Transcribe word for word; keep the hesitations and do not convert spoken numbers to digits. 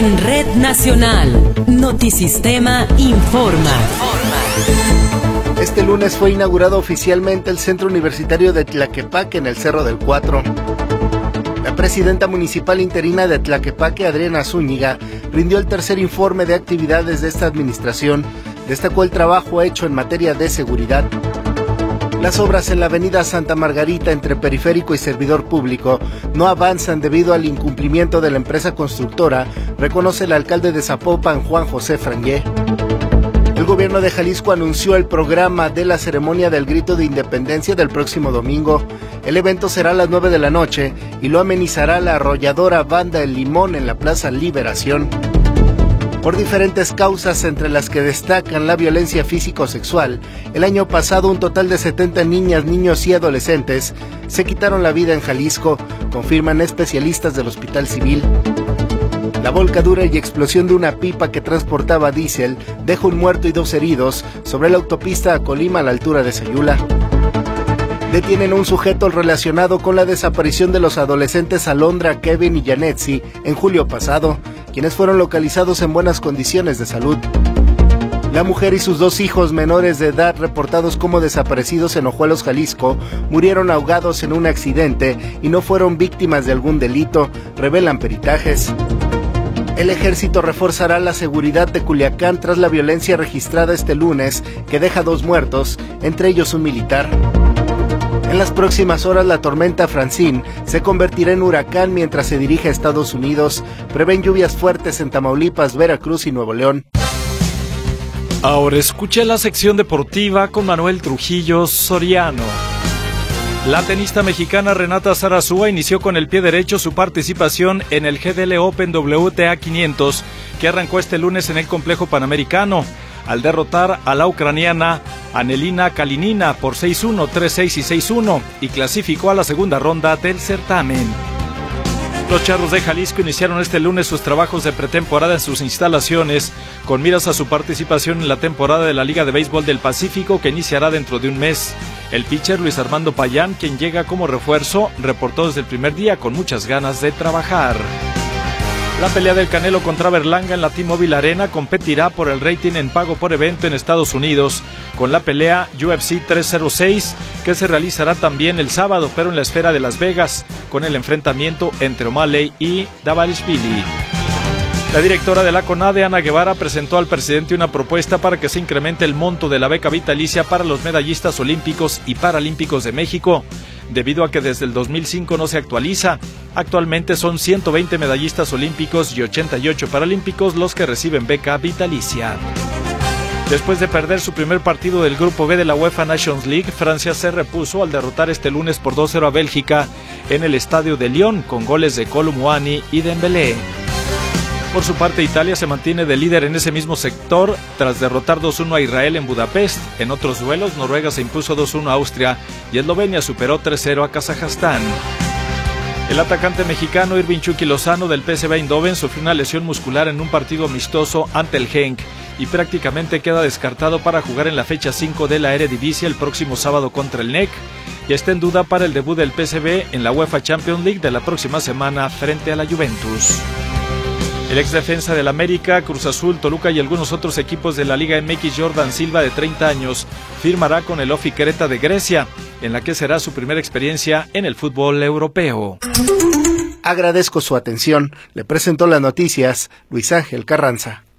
En Red Nacional, Notisistema informa. Este lunes fue inaugurado oficialmente el Centro Universitario de Tlaquepaque en el Cerro del Cuatro. La presidenta municipal interina de Tlaquepaque, Adriana Zúñiga, rindió el tercer informe de actividades de esta administración. Destacó el trabajo hecho en materia de seguridad. Las obras en la avenida Santa Margarita entre Periférico y Servidor Público no avanzan debido al incumplimiento de la empresa constructora, reconoce el alcalde de Zapopan, Juan José Frangé. El gobierno de Jalisco anunció el programa de la ceremonia del Grito de Independencia del próximo domingo. El evento será a las nueve de la noche y lo amenizará la arrolladora Banda El Limón en la Plaza Liberación. Por diferentes causas, entre las que destacan la violencia físico-sexual, el año pasado un total de setenta niñas, niños y adolescentes se quitaron la vida en Jalisco, confirman especialistas del Hospital Civil. La volcadura y explosión de una pipa que transportaba diésel dejó un muerto y dos heridos sobre la autopista a Colima a la altura de Sayula. Detienen a un sujeto relacionado con la desaparición de los adolescentes Alondra, Kevin y Yanetsi en julio pasado, quienes fueron localizados en buenas condiciones de salud. La mujer y sus dos hijos menores de edad, reportados como desaparecidos en Ojuelos, Jalisco, murieron ahogados en un accidente y no fueron víctimas de algún delito, revelan peritajes. El ejército reforzará la seguridad de Culiacán tras la violencia registrada este lunes, que deja dos muertos, entre ellos un militar. En las próximas horas la tormenta Francine se convertirá en huracán mientras se dirige a Estados Unidos. Prevén lluvias fuertes en Tamaulipas, Veracruz y Nuevo León. Ahora escuche la sección deportiva con Manuel Trujillo Soriano. La tenista mexicana Renata Zarazúa inició con el pie derecho su participación en el G D L Open W T A quinientos, que arrancó este lunes en el complejo panamericano, al derrotar a la ucraniana Anelina Kalinina por seis uno, tres seis y seis uno, y clasificó a la segunda ronda del certamen. Los Charros de Jalisco iniciaron este lunes sus trabajos de pretemporada en sus instalaciones, con miras a su participación en la temporada de la Liga de Béisbol del Pacífico, que iniciará dentro de un mes. El pitcher Luis Armando Payán, quien llega como refuerzo, reportó desde el primer día con muchas ganas de trabajar. La pelea del Canelo contra Berlanga en la T-Mobile Arena competirá por el rating en pago por evento en Estados Unidos, con la pelea U F C trescientos seis, que se realizará también el sábado, pero en la esfera de Las Vegas, con el enfrentamiento entre O'Malley y Dvalishvili. La directora de la CONADE, Ana Guevara, presentó al presidente una propuesta para que se incremente el monto de la beca vitalicia para los medallistas olímpicos y paralímpicos de México, debido a que desde el dos mil cinco no se actualiza. Actualmente son ciento veinte medallistas olímpicos y ochenta y ocho paralímpicos los que reciben beca vitalicia. Después de perder su primer partido del Grupo B de la UEFA Nations League, Francia se repuso al derrotar este lunes por dos cero a Bélgica en el estadio de Lyon, con goles de Kolo Muani y Dembélé. Por su parte, Italia se mantiene de líder en ese mismo sector tras derrotar dos uno a Israel en Budapest. En otros duelos, Noruega se impuso dos uno a Austria y Eslovenia superó tres cero a Kazajstán. El atacante mexicano Irving Chucky Lozano del P S V Eindhoven sufrió una lesión muscular en un partido amistoso ante el Genk y prácticamente queda descartado para jugar en la fecha cinco de la Eredivisie el próximo sábado contra el N E C, y está en duda para el debut del P S V en la UEFA Champions League de la próxima semana frente a la Juventus. El exdefensa del América, Cruz Azul, Toluca y algunos otros equipos de la Liga M X, Jordan Silva, de treinta años, firmará con el Ofi Creta de Grecia, en la que será su primera experiencia en el fútbol europeo. Agradezco su atención. Le presentó las noticias Luis Ángel Carranza.